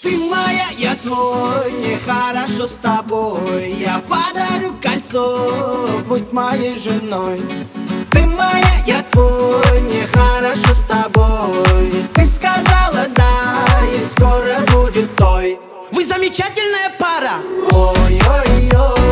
Ты моя, я твой, нехорошо с тобой. Я подарю кольцо, будь моей женой. Ты моя, я твой, нехорошо с тобой. Ты сказала да, и скоро будет той. Вы замечательная пара. Ой-ой-ой.